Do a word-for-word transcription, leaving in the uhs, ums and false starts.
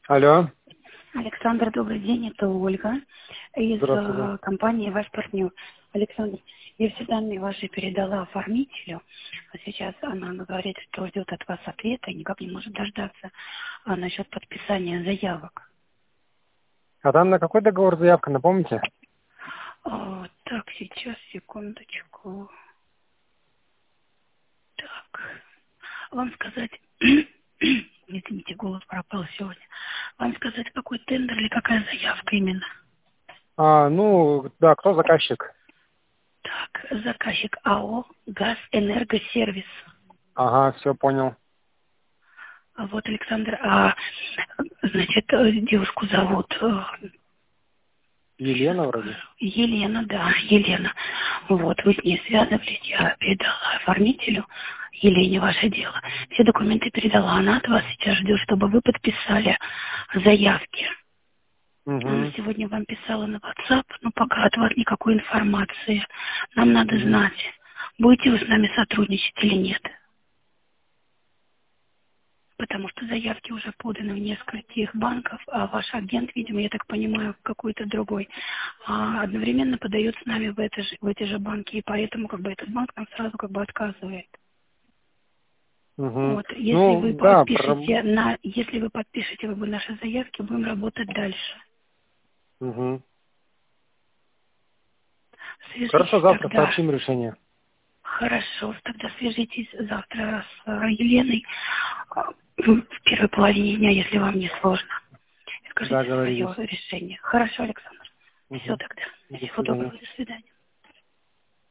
Алло. Александр, добрый день, это Ольга из Здравствуйте. компании «Ваш партнер». Александр, я все данные ваши передала оформителю, а сейчас она говорит, что ждет от вас ответа и никак не может дождаться а, насчет подписания заявок. А там на какой договор заявка, напомните? А, так, сейчас, секундочку. Так, вам сказать... Извините, голос пропал сегодня. Вам сказать, какой тендер или какая заявка именно? А, ну, да, кто заказчик? Так, заказчик АО «Газэнергосервис». Ага, все понял. А Вот, Александр, а, значит, э, девушку зовут э, сейчас Елена скажу, вроде. Елена, да, Елена. Вот, вы с ней связывались, я передала оформителю, Елене ваше дело. Все документы передала, она от вас сейчас ждет, чтобы вы подписали заявки. Она Угу. сегодня вам писала на WhatsApp, но пока от вас никакой информации. Нам надо Угу. знать, будете вы с нами сотрудничать или нет. Потому что заявки уже поданы в нескольких банков, а ваш агент, видимо, я так понимаю, какой-то другой, а одновременно подает с нами в, это же, в эти же банки, и поэтому как бы этот банк нам сразу как бы отказывает. Угу. Вот, если вы Ну, да, про... подпишете на, если вы подпишете как бы наши заявки, будем работать дальше. Угу. Хорошо, Свяжитесь завтра тогда. сообщим решение. Хорошо, тогда свяжитесь завтра с э, Еленой э, в первой половине дня, если вам не сложно. Скажите свое Договорились. решение. Хорошо, Александр. Все Угу. тогда. До Всего свидания. доброго. До свидания.